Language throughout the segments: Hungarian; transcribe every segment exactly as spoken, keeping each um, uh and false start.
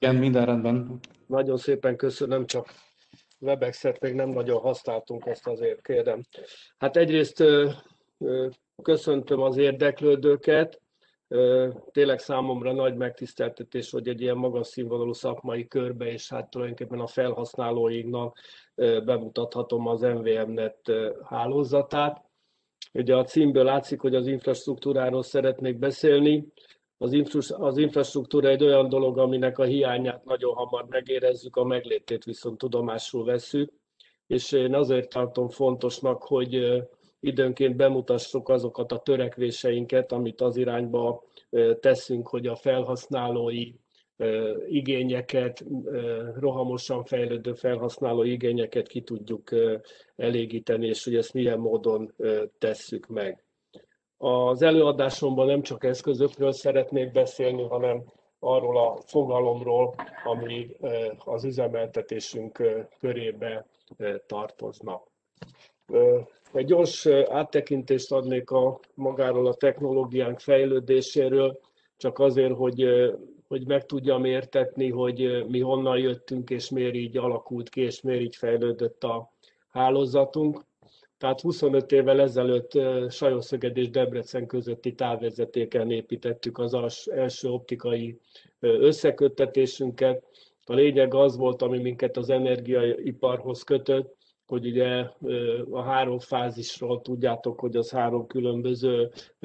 Igen, minden rendben. Nagyon szépen köszönöm, csak Webexet még nem nagyon használtunk, ezt azért kérem. Hát egyrészt ö, ö, köszöntöm az érdeklődőket. Ö, Tényleg számomra nagy megtiszteltetés, hogy egy ilyen magas színvonalú szakmai körbe, és hát tulajdonképpen a felhasználóinknak ö, bemutathatom az em vé em net ö, hálózatát. Ugye a címből látszik, hogy az infrastruktúráról szeretnék beszélni. Az, infra, az infrastruktúra egy olyan dolog, aminek a hiányát nagyon hamar megérezzük, a meglétét viszont tudomásul vesszük. És én azért tartom fontosnak, hogy időnként bemutassuk azokat a törekvéseinket, amit az irányba teszünk, hogy a felhasználói igényeket, rohamosan fejlődő felhasználói igényeket ki tudjuk elégíteni, és hogy ezt milyen módon tesszük meg. Az előadásomban nem csak eszközökről szeretnék beszélni, hanem arról a fogalomról, ami az üzemeltetésünk körébe tartoznak. Egy gyors áttekintést adnék a magáról a technológiánk fejlődéséről, csak azért, hogy, hogy meg tudjam értetni, hogy mi honnan jöttünk, és miért így alakult ki, és miért így fejlődött a hálózatunk. Tehát huszonöt évvel ezelőtt Sajószöged és Debrecen közötti távvezetéken építettük az első optikai összeköttetésünket. A lényeg az volt, ami minket az energiaiparhoz kötött, hogy ugye a három fázisról tudjátok, hogy az három különböző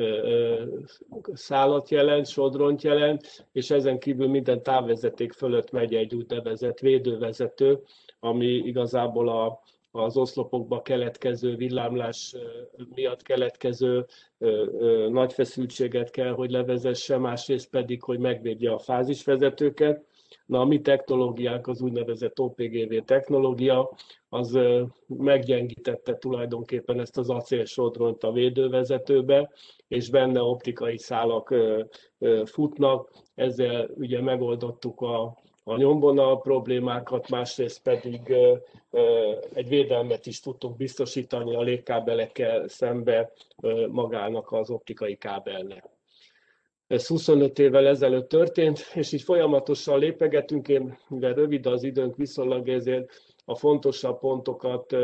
szálat jelent, sodront jelent, és ezen kívül minden távvezeték fölött megy egy úgynevezett védővezető, ami igazából a az oszlopokba keletkező villámlás miatt keletkező nagy feszültséget kell, hogy levezesse, másrészt pedig, hogy megvédje a fázisvezetőket. Na, a mi technológiánk, az úgynevezett o pé gé vé technológia, az meggyengítette tulajdonképpen ezt az acélsodront a védővezetőbe, és benne optikai szálak futnak. Ezzel ugye megoldottuk a a nyomvonal problémákat, másrészt pedig egy védelmet is tudtunk biztosítani a légkábelekkel szembe magának az optikai kábelnek. Ez huszonöt évvel ezelőtt történt, és így folyamatosan lépegetünk. Én, mivel rövid az időnk viszonylag, ezért a fontosabb pontokat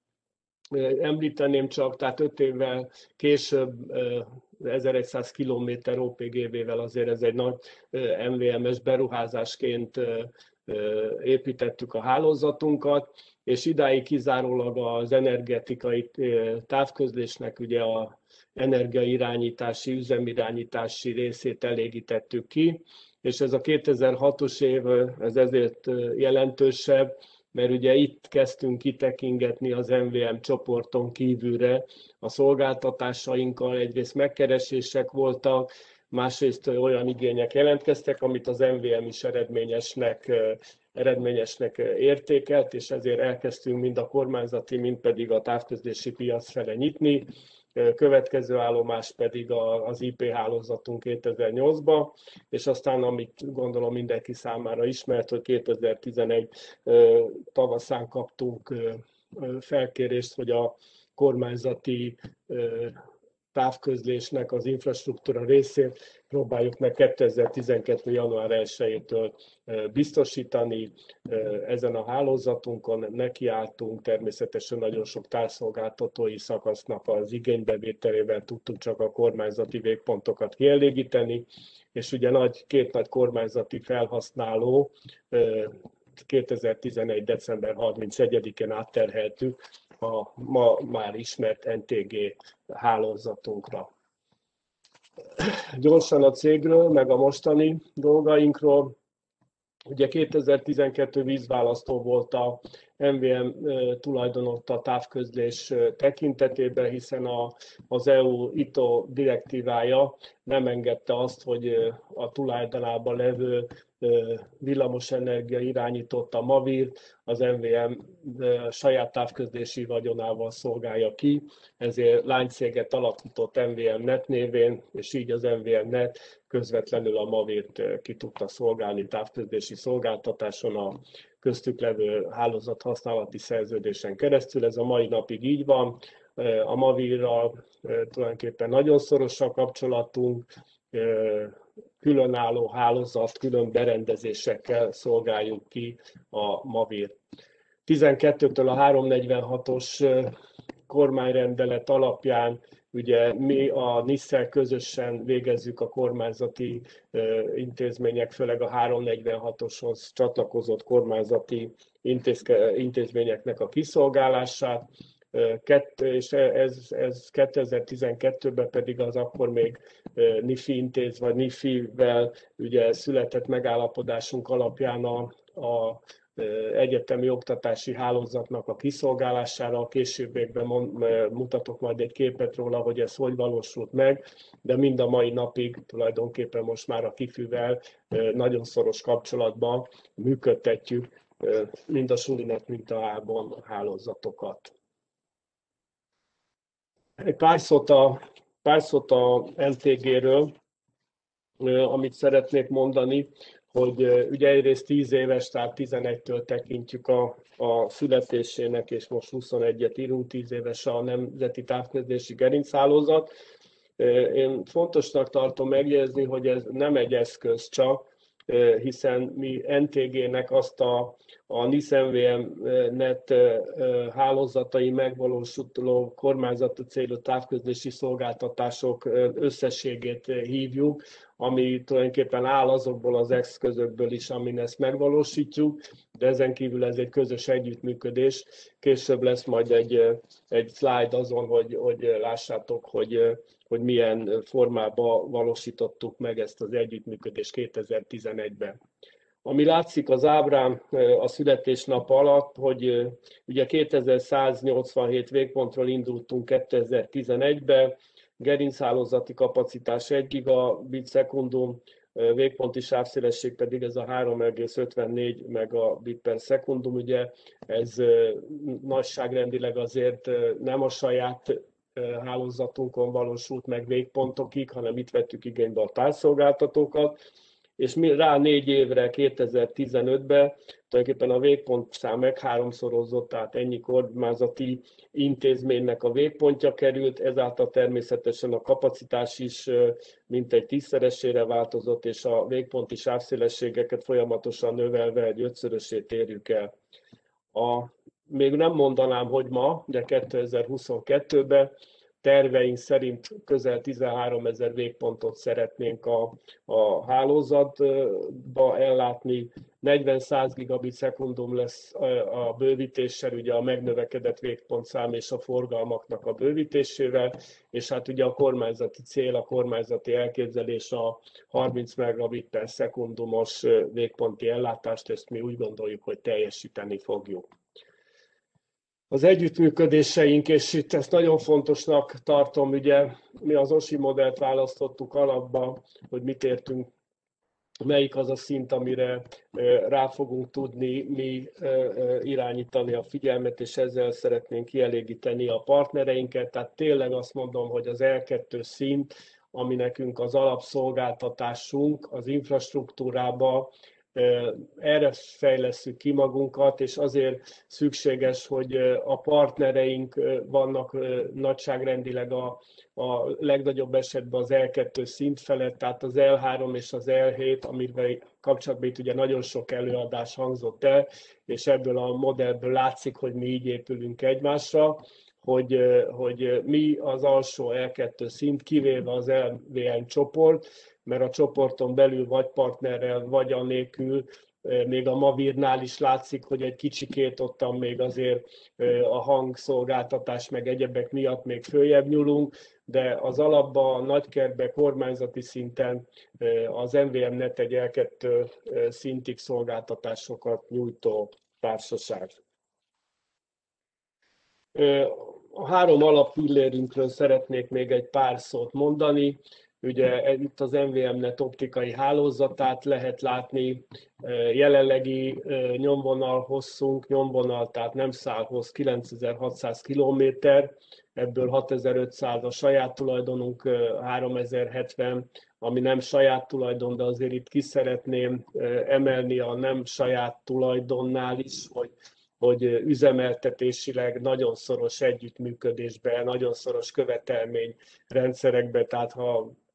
említeném csak, tehát öt évvel később ezerszáz kilométer o pé gé vé-vel azért ez egy nagy em vé em-es beruházásként építettük a hálózatunkat, és idáig kizárólag az energetikai távközlésnek ugye a energiairányítási, üzemirányítási részét elégítettük ki, és ez a kétezer-hatos év ez ezért jelentősebb, mert ugye itt kezdtünk kitekingetni az em vé em csoporton kívülre a szolgáltatásainkkal, egyrészt megkeresések voltak, másrészt olyan igények jelentkeztek, amit az em vé em is eredményesnek, eredményesnek értékelt, és ezért elkezdtünk mind a kormányzati, mind pedig a távközlési piac fele nyitni. Következő állomás pedig az i pé hálózatunk kétezer-nyolcban, és aztán, amit gondolom mindenki számára ismert, hogy kétezer-tizenegy tavaszán kaptunk felkérést, hogy a kormányzati távközlésnek az infrastruktúra részét próbáljuk meg kétezer-tizenkettő. január elsejétől biztosítani. Ezen a hálózatunkon nekiálltunk, természetesen nagyon sok távszolgáltatói szakasznak az igénybevételével tudtuk csak a kormányzati végpontokat kielégíteni, és ugye nagy, két nagy kormányzati felhasználó kétezer-tizenegy. december harmincegyedikén átterheltük a ma már ismert en té gé hálózatunkra. Gyorsan a cégről, meg a mostani dolgainkról. Ugye kétezer-tizenkettő vízválasztó volt a em vé em tulajdonolt a távközlés tekintetében, hiszen a, az é u i té o direktívája nem engedte azt, hogy a tulajdonában levő villamosenergia irányított a Mavir, az em vé em saját távközlési vagyonával szolgálja ki, ezért lánycéget alapított em vé em net névén, és így az em vé em net közvetlenül a Mavirt ki tudta szolgálni távközlési szolgáltatáson a köztük levő hálózathasználati szerződésen keresztül. Ez a mai napig így van. A Mavirral tulajdonképpen nagyon szoros a kapcsolatunk, különálló hálózat, külön berendezésekkel szolgáljuk ki a Mavir. tizenkettőtől a háromszáznegyvenhatos kormányrendelet alapján ugye mi a NISZ-szel közösen végezzük a kormányzati intézmények, főleg a háromszáznegyvenhatoshoz csatlakozott kormányzati intézményeknek a kiszolgálását, és ez, ez kétezer-tizenkettőben pedig az akkor még NIFI intéz, vagy NIFI-vel ugye született megállapodásunk alapján a, a egyetemi oktatási hálózatnak a kiszolgálására. A későbbiekben mutatok majd egy képet róla, hogy ez hogy valósult meg, de mind a mai napig tulajdonképpen most már a KIFÜ-vel nagyon szoros kapcsolatban működtetjük mind a Sulinet, mind a Ában a hálózatokat. Egy pár szót a, pár szót a en té gé-ről, amit szeretnék mondani, hogy ugye egyrészt tíz éves, tehát tizenegytől tekintjük a, a születésének, és most huszonegyet írunk, tíz éves a Nemzeti Távközlési Gerinchálózat. Én fontosnak tartom megjegyezni, hogy ez nem egy eszköz csak, hiszen mi en té gé-nek azt a, a NISZ em vé em net hálózatai megvalósuló kormányzati célú távközlési szolgáltatások összességét hívjuk, ami tulajdonképpen áll azokból az eszközökből is, amin ezt megvalósítjuk, de ezen kívül ez egy közös együttműködés. Később lesz majd egy, egy slide azon, hogy, hogy lássátok, hogy, hogy milyen formában valósítottuk meg ezt az együttműködést kétezer-tizenegyben. Ami látszik az ábrán a születésnap alatt, hogy ugye kétezer-száznyolcvanhét végpontról indultunk kétezer-tizenegyben, gerinchálózati kapacitás egy gigabit szekundum, végponti sávszélesség pedig ez a három egész ötvennégy megabit per szekundum. Ugye ez nagyságrendileg azért nem a saját hálózatunkon valósult meg végpontokig, hanem itt vettük igénybe a társzolgáltatókat, és mi rá négy évre, kétezer-tizenötben tulajdonképpen a végpontszám megháromszorozott, tehát ennyi kormányzati intézménynek a végpontja került, ezáltal természetesen a kapacitás is mintegy tízszeresére változott, és a végponti sávszélességeket folyamatosan növelve egy ötszörösét érjük el. A, még nem mondanám, hogy ma, de kétezer-huszonkettőben terveink szerint közel tizenháromezer végpontot szeretnénk a, a hálózatba ellátni. negyven-száz gigabit szekundum lesz a bővítéssel, ugye a megnövekedett végpontszám és a forgalmaknak a bővítésével, és hát ugye a kormányzati cél, a kormányzati elképzelés a harminc megabit per szekundumos végponti ellátást, ezt mi úgy gondoljuk, hogy teljesíteni fogjuk. Az együttműködéseink, és itt ezt nagyon fontosnak tartom, ugye mi az o es i modellt választottuk alapba, hogy mit értünk, melyik az a szint, amire rá fogunk tudni mi irányítani a figyelmet, és ezzel szeretnénk kielégíteni a partnereinket. Tehát tényleg azt mondom, hogy az el kettő szint, ami nekünk az alapszolgáltatásunk az infrastruktúrába, erre fejlesszük ki magunkat, és azért szükséges, hogy a partnereink vannak nagyságrendileg a, a legnagyobb esetben az el kettő szint felett, tehát az el három és az el hét, amivel kapcsolatban itt ugye nagyon sok előadás hangzott el, és ebből a modellből látszik, hogy mi így épülünk egymásra, hogy, hogy mi az alsó el kettő szint, kivéve az el vé en csoport, mert a csoporton belül vagy partnerrel, vagy anélkül, még a Mavirnál is látszik, hogy egy kicsikét ottan még azért a hangszolgáltatás meg egyebek miatt még följebb nyúlunk, de az alapban, a nagykertben, kormányzati szinten az em vé em net egy el kettő szintig szolgáltatásokat nyújtó társaság. A három alappillérünkről szeretnék még egy pár szót mondani. Ugye itt az em vé em net optikai hálózatát lehet látni, jelenlegi nyomvonal hosszunk, nyomvonal, tehát nem szálhoz kilencezer-hatszáz kilométer, ebből hatezer-ötszáz a saját tulajdonunk, háromezer-hetven, ami nem saját tulajdon, de azért itt ki szeretném emelni a nem saját tulajdonnál is, hogy hogy üzemeltetésileg nagyon szoros együttműködésben, nagyon szoros követelményrendszerekben, tehát ha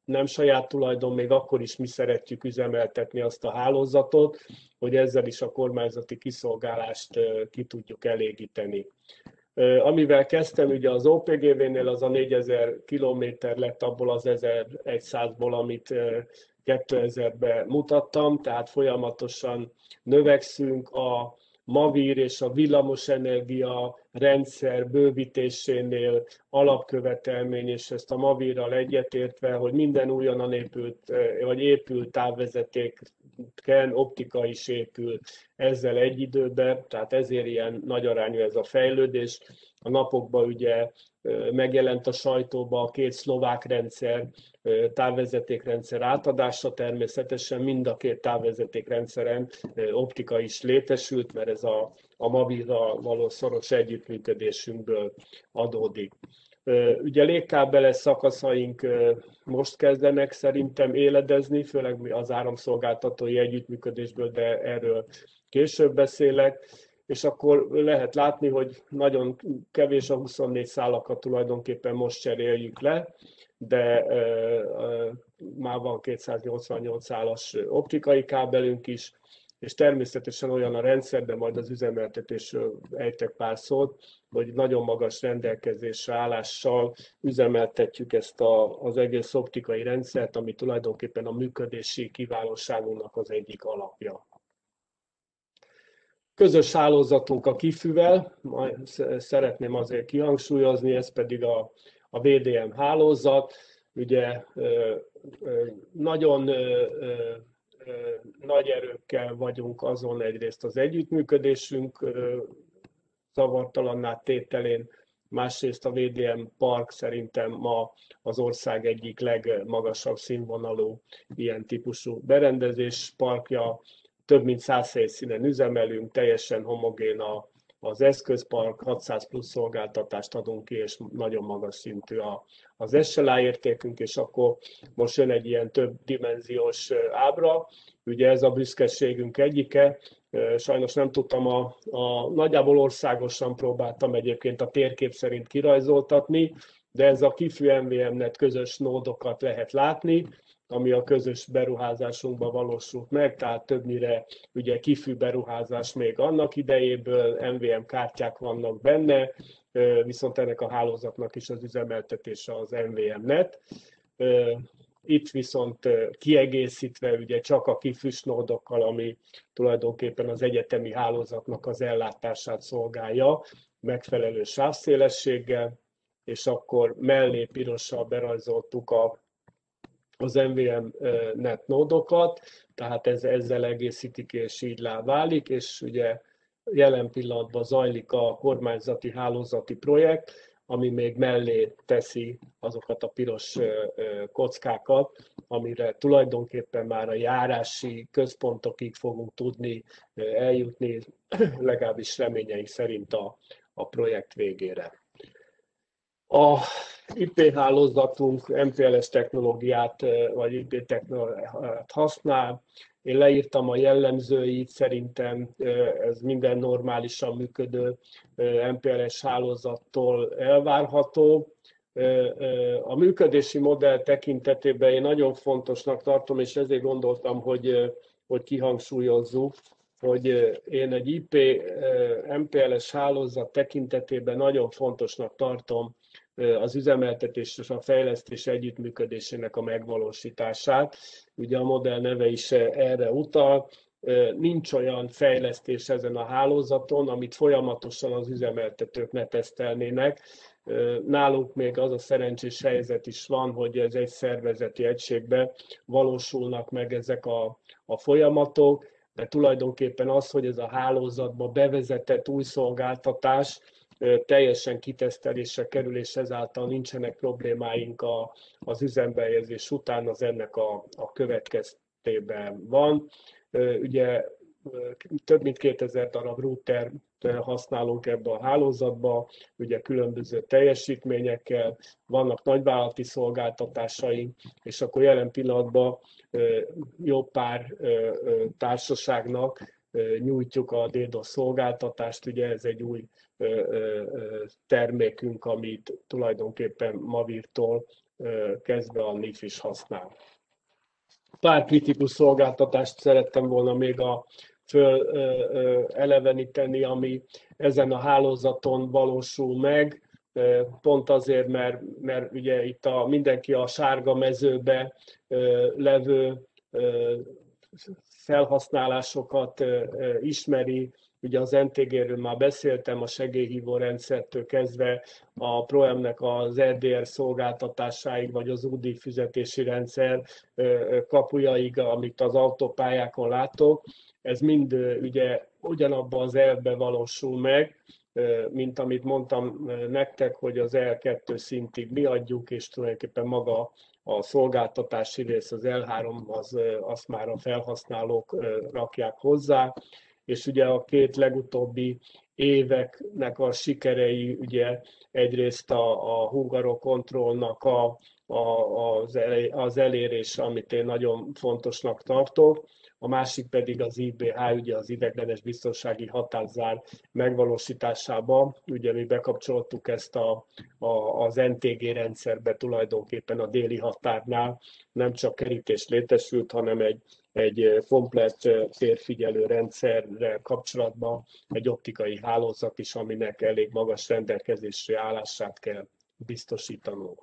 nem saját tulajdon, még akkor is mi szeretjük üzemeltetni azt a hálózatot, hogy ezzel is a kormányzati kiszolgálást ki tudjuk elégíteni. Amivel kezdtem, ugye az o pé gé vé-nél az a négyezer kilométer lett abból az ezerszázból, amit kétezerben mutattam, tehát folyamatosan növekszünk. A Mavír és a villamosenergia rendszer bővítésénél alapkövetelmény, és ezt a Mavírral egyetértve, hogy minden újonnan épült, vagy épült távvezetéken optika is épül ezzel egy időben, tehát ezért ilyen nagy arányú ez a fejlődés. A napokban ugye megjelent a sajtóban a két szlovák rendszer, távvezetékrendszer átadása, természetesen mind a két távvezetékrendszeren optika is létesült, mert ez a, a Mavírral való szoros együttműködésünkből adódik. Ugye légkábeles szakaszaink most kezdenek szerintem éledezni, főleg az áramszolgáltatói együttműködésből, de erről később beszélek. És akkor lehet látni, hogy nagyon kevés a huszonnégy szálakat tulajdonképpen most cseréljük le, de már van kétszáznyolcvannyolc szálas optikai kábelünk is, és természetesen olyan a rendszer, de majd az üzemeltetésről ejtek pár szót, hogy nagyon magas rendelkezésre állással üzemeltetjük ezt a, az egész optikai rendszert, ami tulajdonképpen a működési kiválóságunknak az egyik alapja. Közös hálózatunk a kifűvel, majd szeretném azért kihangsúlyozni, ez pedig a, a vé dé em hálózat. Ugye nagyon nagy erőkkel vagyunk azon egyrészt az együttműködésünk zavartalanná tételén, másrészt a vé dé em Park szerintem ma az ország egyik legmagasabb színvonalú ilyen típusú berendezés parkja. Több mint száz helyszínen üzemelünk, teljesen homogén az eszközpark, hatszáz plusz szolgáltatást adunk ki, és nagyon magas szintű az es el á értékünk, és akkor most jön egy ilyen több dimenziós ábra. Ugye ez a büszkeségünk egyike, sajnos nem tudtam, a, a nagyjából országosan próbáltam egyébként a térkép szerint kirajzoltatni, de ez a kifű em vé em-net közös nódokat lehet látni, ami a közös beruházásunkban valósult meg, tehát többnyire ugye kifű beruházás még annak idejéből, em vé em kártyák vannak benne, viszont ennek a hálózatnak is az üzemeltetése az em vé em net. Itt viszont kiegészítve ugye csak a kifűs nódokkal, ami tulajdonképpen az egyetemi hálózatnak az ellátását szolgálja, megfelelő sávszélességgel, és akkor mellé pirossal berajzoltuk a az em vé em net nódokat, tehát ez, ezzel egészítik és így válik, és ugye jelen pillanatban zajlik a kormányzati hálózati projekt, ami még mellé teszi azokat a piros kockákat, amire tulajdonképpen már a járási központokig fogunk tudni eljutni, legalábbis reményeink szerint a, a projekt végére. A i pé hálózatunk em pé el es technológiát, vagy i pé technológiát használ. Én leírtam a jellemzőit, szerintem ez minden normálisan működő em pé el es hálózattól elvárható. A működési modell tekintetében én nagyon fontosnak tartom, és ezért gondoltam, hogy, hogy kihangsúlyozzuk, hogy én egy i pé em pé el es hálózat tekintetében nagyon fontosnak tartom az üzemeltetés és a fejlesztés együttműködésének a megvalósítását. Ugye a modell neve is erre utal. Nincs olyan fejlesztés ezen a hálózaton, amit folyamatosan az üzemeltetők ne tesztelnének. Nálunk még az a szerencsés helyzet is van, hogy ez egy szervezeti egységben valósulnak meg ezek a, a folyamatok, de tulajdonképpen az, hogy ez a hálózatba bevezetett új szolgáltatás teljesen kitesztelésre kerül, és ezáltal nincsenek problémáink a, az üzembe helyezés után, az ennek a, a következtében van. Ugye több mint kétezer darab router használunk ebbe a hálózatba, ugye különböző teljesítményekkel, vannak nagyvállalati szolgáltatásaink, és akkor jelen pillanatban jó pár társaságnak nyújtjuk a DDoS szolgáltatást, ugye ez egy új termékünk, amit tulajdonképpen Mavírtól kezdve a NIF is használ. Pár kritikus szolgáltatást szerettem volna még a föl eleveníteni, ami ezen a hálózaton valósul meg, pont azért, mert, mert ugye itt a, mindenki a sárga mezőbe levő felhasználásokat ismeri. Ugye az en té gé-ről már beszéltem, a segélyhívó rendszertől kezdve a ProM-nek az er dé er szolgáltatásáig, vagy az útdíj fizetési rendszer kapujaig, amit az autópályákon látok. Ez mind ugye ugyanabban az elvben valósul meg, mint amit mondtam nektek, hogy az el kettő szintig mi adjuk, és tulajdonképpen maga a szolgáltatási rész, az el három, az, azt már a felhasználók rakják hozzá, és ugye a két legutóbbi éveknek a sikerei, ugye egyrészt a, a Hungarocontrolnak a, a, az, elé, az elérése, amit én nagyon fontosnak tartok, a másik pedig az i bé há, ugye az ideiglenes biztonsági határzár megvalósításába. Ugye mi bekapcsoltuk ezt a, a, az en té gé rendszerbe tulajdonképpen a déli határnál, nem csak kerítés létesült, hanem egy, egy komplett térfigyelő rendszerrel kapcsolatban egy optikai hálózat is, aminek elég magas rendelkezésre állását kell biztosítanunk.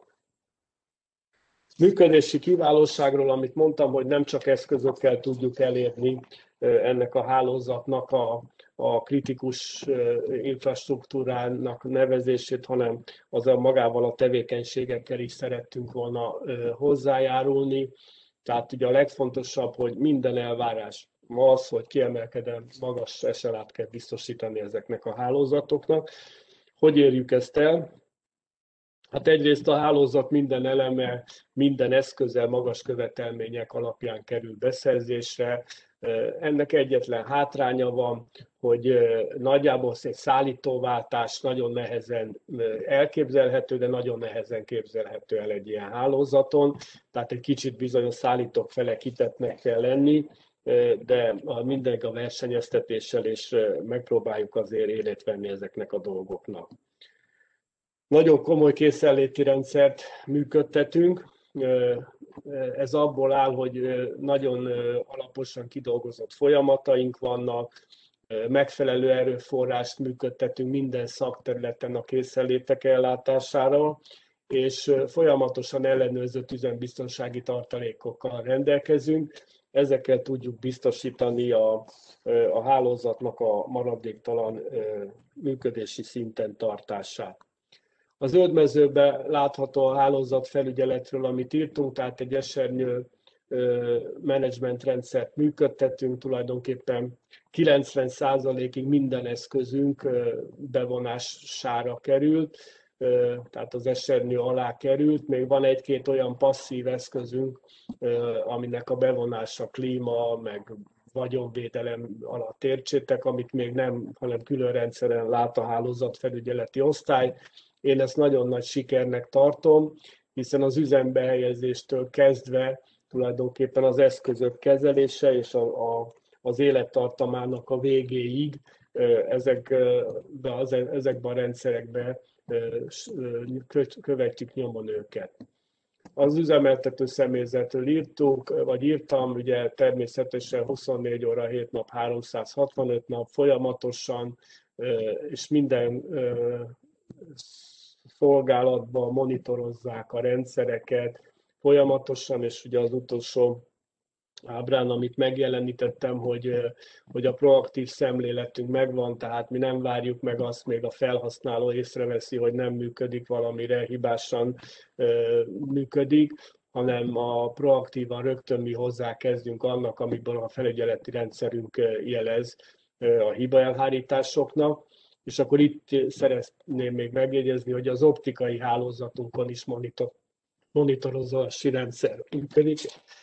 Működési kiválóságról, amit mondtam, hogy nem csak eszközökkel tudjuk elérni ennek a hálózatnak a, a kritikus infrastruktúrának nevezését, hanem az a magával a tevékenységekkel is szerettünk volna hozzájárulni. Tehát ugye a legfontosabb, hogy minden elvárás ma az, hogy kiemelkedően magas es el á-t kell biztosítani ezeknek a hálózatoknak. Hogy érjük ezt el? Hát egyrészt a hálózat minden eleme, minden eszköze magas követelmények alapján kerül beszerzésre. Ennek egyetlen hátránya van, hogy nagyjából egy szállítóváltás nagyon nehezen elképzelhető, de nagyon nehezen képzelhető el egy ilyen hálózaton. Tehát egy kicsit bizonyos szállítók fele kitetnek kell lenni, de mindenki a versenyeztetéssel és megpróbáljuk azért élét venni ezeknek a dolgoknak. Nagyon komoly készenléti rendszert működtetünk. Ez abból áll, hogy nagyon alaposan kidolgozott folyamataink vannak, megfelelő erőforrást működtetünk minden szakterületen a készenlétek ellátására, és folyamatosan ellenőrzött üzembiztonsági tartalékokkal rendelkezünk. Ezekkel tudjuk biztosítani a, a hálózatnak a maradéktalan működési szinten tartását. A zöldmezőben látható a hálózatfelügyeletről, amit írtunk, tehát egy esernyő menedzsmentrendszert működtetünk, tulajdonképpen kilencven százalékig minden eszközünk bevonására került, tehát az esernyő alá került. Még van egy-két olyan passzív eszközünk, aminek a bevonása klíma, meg vagyonvédelem alatt értsétek, amit még nem, hanem külön rendszeren lát a hálózatfelügyeleti osztály. Én ezt nagyon nagy sikernek tartom, hiszen az üzembe helyezéstől kezdve tulajdonképpen az eszközök kezelése és a, a, az élettartamának a végéig ezekbe, az, ezekbe a rendszerekbe követjük nyomon őket. Az üzemeltető személyzetről írtuk, vagy írtam, ugye természetesen huszonnégy óra, hét nap, háromszázhatvanöt nap folyamatosan, és minden szolgálatban monitorozzák a rendszereket folyamatosan, és ugye az utolsó ábrán, amit megjelenítettem, hogy, hogy a proaktív szemléletünk megvan, tehát mi nem várjuk meg azt, még a felhasználó észreveszi, hogy nem működik, valamire hibásan működik, hanem a proaktívan rögtön mi hozzá kezdünk annak, amiből a felügyeleti rendszerünk jelez a hibaelhárításoknak. És akkor itt szeretném még megjegyezni, hogy az optikai hálózatunkon is monitor, monitorozási rendszer működik.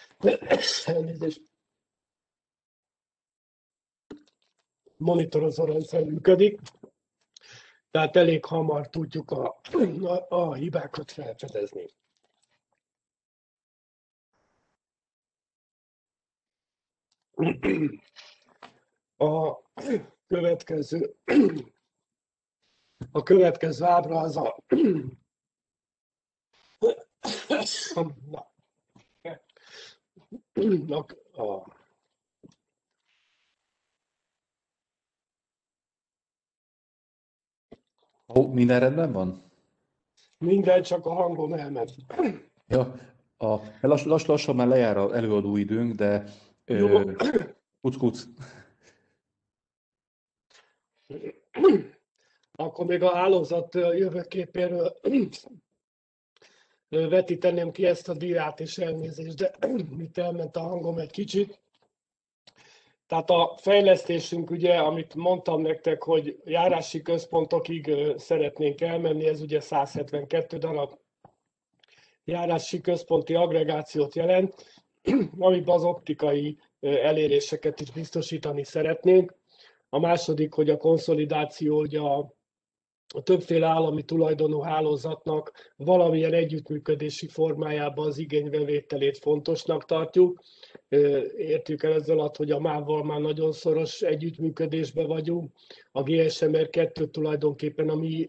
Monitorozó rendszer működik, tehát elég hamar tudjuk a, a, a hibákat felfedezni. A következő A következő ábra az a, Na, na, a, Ó, minden rendben van? minden, csak a hangom elment. Ja, a, lass, lass, lassan már lejár az előadó időnk, de ö, Jó, kuc, kuc. akkor még a hálózat jövőképéről vetíteném ki ezt a diát és elnézést, de itt elment a hangom egy kicsit. Tehát a fejlesztésünk, ugye, amit mondtam nektek, hogy járási központokig szeretnénk elmenni, ez ugye száz hetvenkettő darab járási központi aggregációt jelent, amiben az optikai eléréseket is biztosítani szeretnénk. A második, hogy a konszolidáció, hogy a, a többféle állami tulajdonú hálózatnak valamilyen együttműködési formájában az igénybevételét fontosnak tartjuk. Értjük el ezzel alatt, hogy a MÁV-val már nagyon szoros együttműködésben vagyunk. A gé es em er kettő tulajdonképpen a mi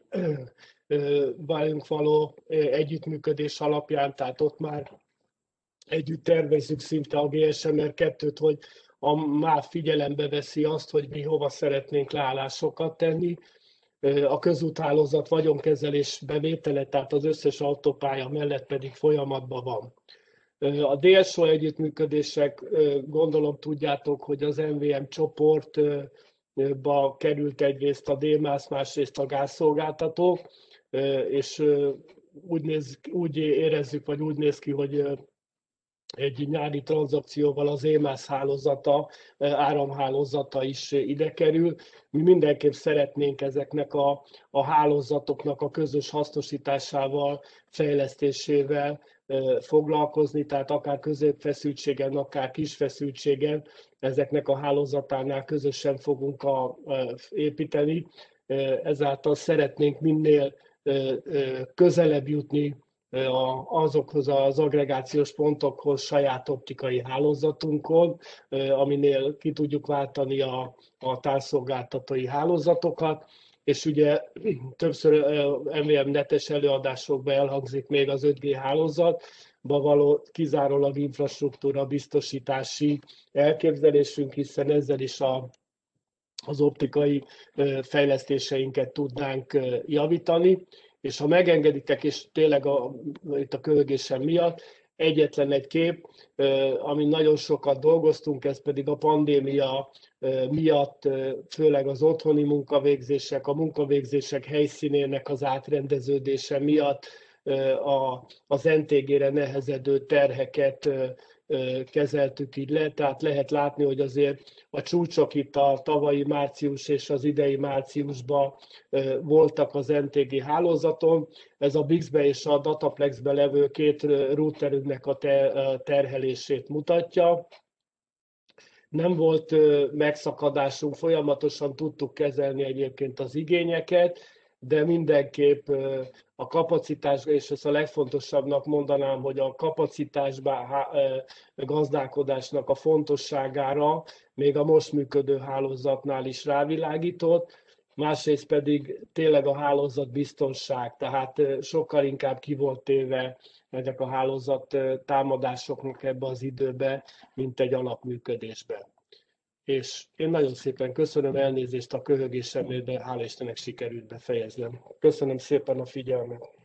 velünk való együttműködés alapján, tehát ott már együtt tervezzük szinte a gé es em er kettőt, hogy a MÁV figyelembe veszi azt, hogy mi hova szeretnénk leállásokat tenni. A közúthálózat vagyonkezelés bevétele, tehát az összes autópálya mellett pedig folyamatban van. A dé es o együttműködések, gondolom tudjátok, hogy az em vé em csoportba került egyrészt a Démász, másrészt a gázszolgáltató, és úgy, néz, úgy érezzük, vagy úgy néz ki, hogy egy nyári tranzakcióval az émász hálózata, áramhálózata is ide kerül. Mi mindenképp szeretnénk ezeknek a, a hálózatoknak a közös hasznosításával, fejlesztésével foglalkozni, tehát akár középfeszültségen, akár kisfeszültségen ezeknek a hálózatánál közösen fogunk a, a, építeni. Ezáltal szeretnénk minél közelebb jutni azokhoz az aggregációs pontokhoz saját optikai hálózatunkon, aminél ki tudjuk váltani a, a távszolgáltatói hálózatokat, és ugye többször em vé em netes előadásokban elhangzik még az öt gé hálózatba való kizárólag infrastruktúra biztosítási elképzelésünk, hiszen ezzel is a az optikai fejlesztéseinket tudnánk javítani, és ha megengeditek, és tényleg a, itt a kölgésem miatt, egyetlen egy kép, amin nagyon sokat dolgoztunk, ez pedig a pandémia miatt, főleg az otthoni munkavégzések, a munkavégzések helyszínének az átrendeződése miatt az en té gére nehezedő terheket kezeltük így le, tehát lehet látni, hogy azért a csúcsok itt a tavalyi március és az idei márciusban voltak az en té gé hálózaton. Ez a Bixbe és a Dataplexbe levő két routerünknek a terhelését mutatja. Nem volt megszakadásunk, folyamatosan tudtuk kezelni egyébként az igényeket, de mindenképp a kapacitás, és ezt a legfontosabbnak mondanám, hogy a kapacitás gazdálkodásnak a fontosságára még a most működő hálózatnál is rávilágított, másrészt pedig tényleg a hálózat biztonság, tehát sokkal inkább ki volt téve ezek a hálózat támadásoknak ebbe az időbe, mint egy alapműködésben. És én nagyon szépen köszönöm, elnézést a köhögésemért, de hála Istennek sikerült befejeznem. Köszönöm szépen a figyelmet.